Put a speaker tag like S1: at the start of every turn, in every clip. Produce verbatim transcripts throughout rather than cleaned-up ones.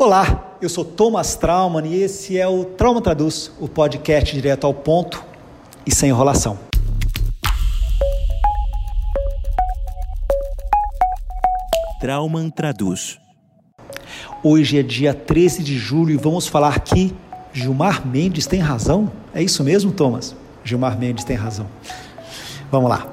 S1: Olá, eu sou Thomas Traumann e esse é o Trauma Traduz, o podcast direto ao ponto e sem enrolação.
S2: Traumann Traduz.
S1: Hoje é dia treze de julho e vamos falar que Gilmar Mendes tem razão? É isso mesmo, Thomas? Gilmar Mendes tem razão. Vamos lá.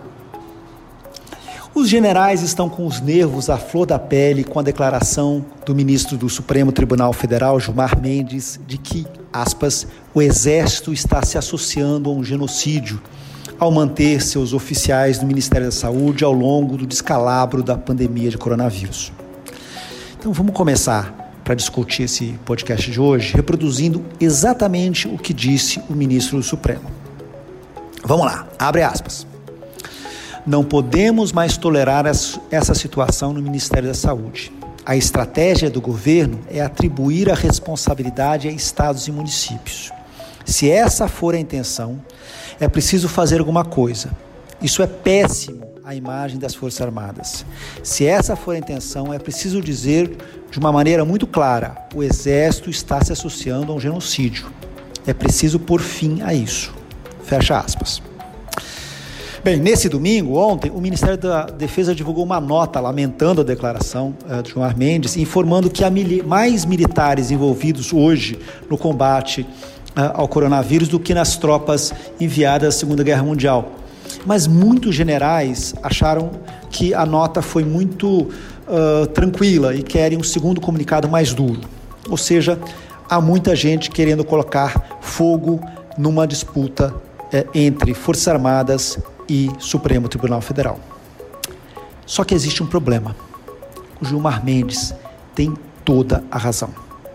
S1: Os generais estão com os nervos à flor da pele com a declaração do ministro do Supremo Tribunal Federal, Gilmar Mendes, de que, aspas, o Exército está se associando a um genocídio ao manter seus oficiais do Ministério da Saúde ao longo do descalabro da pandemia de coronavírus. Então vamos começar para discutir esse podcast de hoje, reproduzindo exatamente o que disse o ministro do Supremo. Vamos lá, abre aspas. Não podemos mais tolerar essa situação no Ministério da Saúde. A estratégia do governo é atribuir a responsabilidade a estados e municípios. Se essa for a intenção, é preciso fazer alguma coisa. Isso é péssimo à imagem das Forças Armadas. Se essa for a intenção, é preciso dizer de uma maneira muito clara: o Exército está se associando a um genocídio. É preciso pôr fim a isso. Fecha aspas. Bem, nesse domingo, ontem, o Ministério da Defesa divulgou uma nota lamentando a declaração uh, de Gilmar Mendes, informando que há mili- mais militares envolvidos hoje no combate uh, ao coronavírus do que nas tropas enviadas na Segunda Guerra Mundial. Mas muitos generais acharam que a nota foi muito uh, tranquila e querem um segundo comunicado mais duro. Ou seja, há muita gente querendo colocar fogo numa disputa uh, entre Forças Armadas e Supremo Tribunal Federal. Só que existe um problema. O Gilmar Mendes tem toda a razão.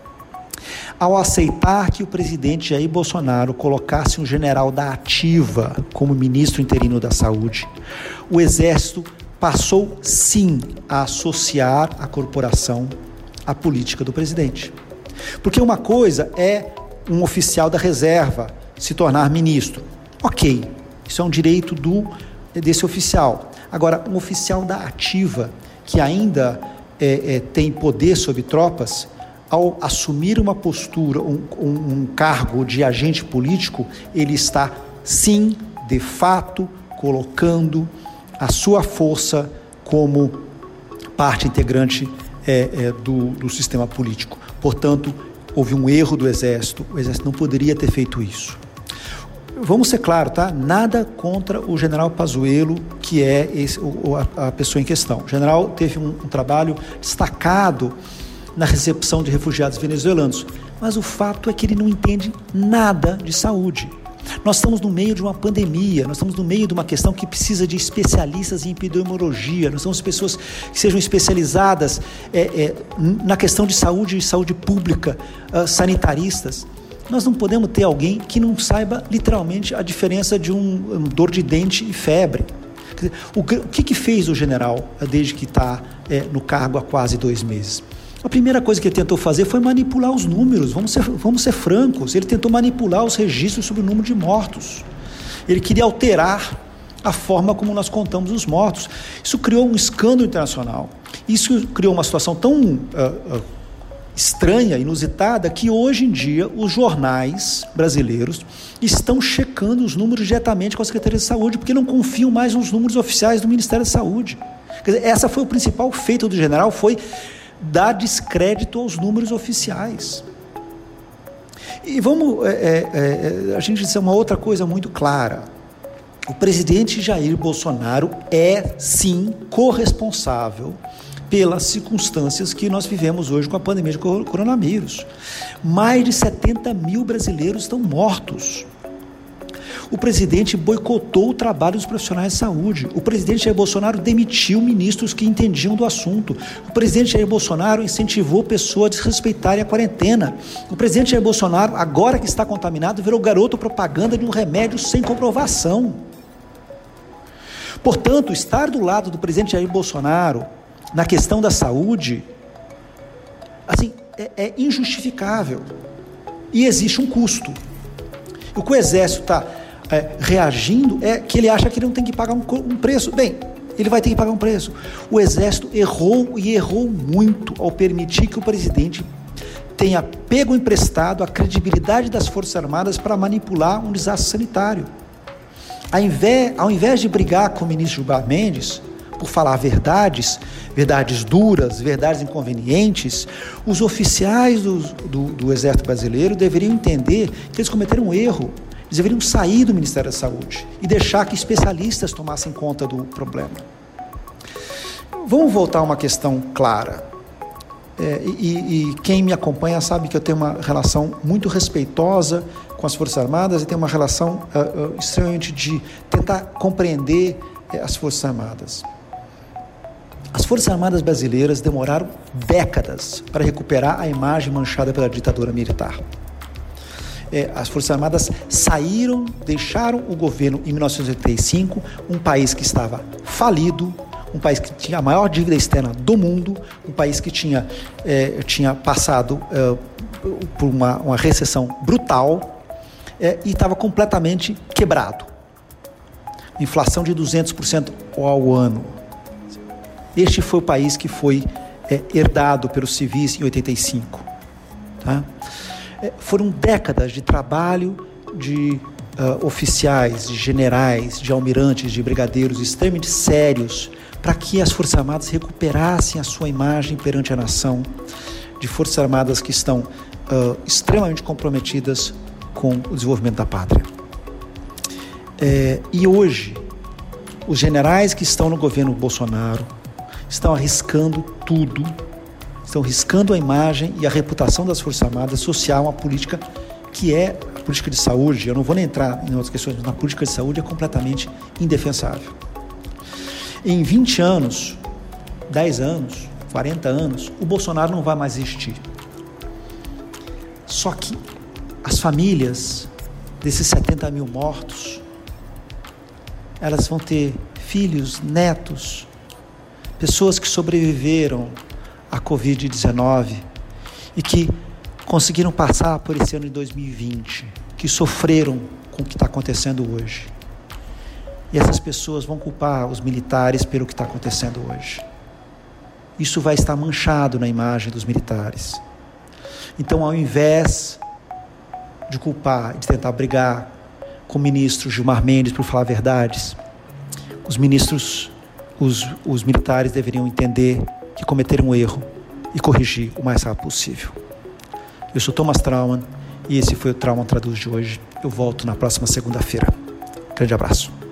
S1: Ao aceitar que o presidente Jair Bolsonaro colocasse um general da ativa como ministro interino da Saúde, o Exército passou sim a associar a corporação à política do presidente. Porque uma coisa é um oficial da reserva se tornar ministro. Ok. Isso é um direito do, desse oficial. Agora, um oficial da ativa, que ainda é, é, tem poder sobre tropas, ao assumir uma postura, um, um, um cargo de agente político, ele está, sim, de fato, colocando a sua força como parte integrante é, é, do, do sistema político. Portanto, houve um erro do Exército. O Exército não poderia ter feito isso. Vamos ser claros, tá? Nada contra o general Pazuello, que é esse, o, a, a pessoa em questão. O general teve um, um trabalho destacado na recepção de refugiados venezuelanos, mas o fato é que ele não entende nada de saúde. Nós estamos no meio de uma pandemia, nós estamos no meio de uma questão que precisa de especialistas em epidemiologia, nós somos pessoas que sejam especializadas é, é, na questão de saúde e saúde pública, uh, sanitaristas. Nós não podemos ter alguém que não saiba literalmente a diferença de um, um dor de dente e febre. Quer dizer, o, o que, que fez o general desde que está é, no cargo há quase dois meses? A primeira coisa que ele tentou fazer foi manipular os números, vamos ser, vamos ser francos, ele tentou manipular os registros sobre o número de mortos. Ele queria alterar a forma como nós contamos os mortos. Isso criou um escândalo internacional, isso criou uma situação tão uh, uh, estranha, inusitada, que hoje em dia os jornais brasileiros estão checando os números diretamente com a Secretaria de Saúde, porque não confiam mais nos números oficiais do Ministério da Saúde. Quer dizer, essa foi o principal feito do general, foi dar descrédito aos números oficiais. E vamos, é, é, a gente dizer uma outra coisa muito clara. O presidente Jair Bolsonaro é, sim, corresponsável pelas circunstâncias que nós vivemos hoje com a pandemia de coronavírus. Mais de setenta mil brasileiros estão mortos. O presidente boicotou o trabalho dos profissionais de saúde. O presidente Jair Bolsonaro demitiu ministros que entendiam do assunto. O presidente Jair Bolsonaro incentivou pessoas a desrespeitarem a quarentena. O presidente Jair Bolsonaro, agora que está contaminado, virou garoto propaganda de um remédio sem comprovação. Portanto, estar do lado do presidente Jair Bolsonaro na questão da saúde, assim, é, é injustificável. E existe um custo. O que o Exército está é, reagindo é que ele acha que ele não tem que pagar um, um preço. Bem, ele vai ter que pagar um preço. O Exército errou e errou muito ao permitir que o presidente tenha pego emprestado a credibilidade das Forças Armadas para manipular um desastre sanitário. Ao invés, ao invés de brigar com o ministro Gilmar Mendes por falar verdades, verdades duras, verdades inconvenientes, os oficiais do, do, do Exército Brasileiro deveriam entender que eles cometeram um erro. Eles deveriam sair do Ministério da Saúde e deixar que especialistas tomassem conta do problema. Vamos voltar a uma questão clara. É, e, e quem me acompanha sabe que eu tenho uma relação muito respeitosa com as Forças Armadas e tenho uma relação uh, uh, extremamente de tentar compreender uh, as Forças Armadas. As Forças Armadas brasileiras demoraram décadas para recuperar a imagem manchada pela ditadura militar. É, as Forças Armadas saíram, deixaram o governo em mil novecentos e oitenta e cinco, um país que estava falido, um país que tinha a maior dívida externa do mundo, um país que tinha, é, tinha passado é, por uma, uma recessão brutal é, e estava completamente quebrado. Inflação de duzentos por cento ao ano. Este foi o país que foi é, herdado pelos civis em oitenta e cinco. Tá? É, foram décadas de trabalho de uh, oficiais, de generais, de almirantes, de brigadeiros extremamente sérios para que as Forças Armadas recuperassem a sua imagem perante a nação, de Forças Armadas que estão uh, extremamente comprometidas com o desenvolvimento da pátria. É, e hoje, os generais que estão no governo Bolsonaro estão arriscando tudo, estão riscando a imagem e a reputação das Forças Armadas, associar uma política que é a política de saúde. Eu não vou nem entrar em outras questões, mas na política de saúde é completamente indefensável. Em vinte anos, dez anos, quarenta anos, o Bolsonaro não vai mais existir. Só que as famílias desses setenta mil mortos, elas vão ter filhos, netos, pessoas que sobreviveram à covid dezenove e que conseguiram passar por esse ano de dois mil e vinte, que sofreram com o que está acontecendo hoje. E essas pessoas vão culpar os militares pelo que está acontecendo hoje. Isso vai estar manchado na imagem dos militares. Então, ao invés de culpar e de tentar brigar com o ministro Gilmar Mendes por falar verdades, os ministros, os, os militares deveriam entender que cometeram um erro e corrigir o mais rápido possível. Eu sou Thomas Trauman e esse foi o Trauman Traduz de hoje. Eu volto na próxima segunda-feira. Grande abraço.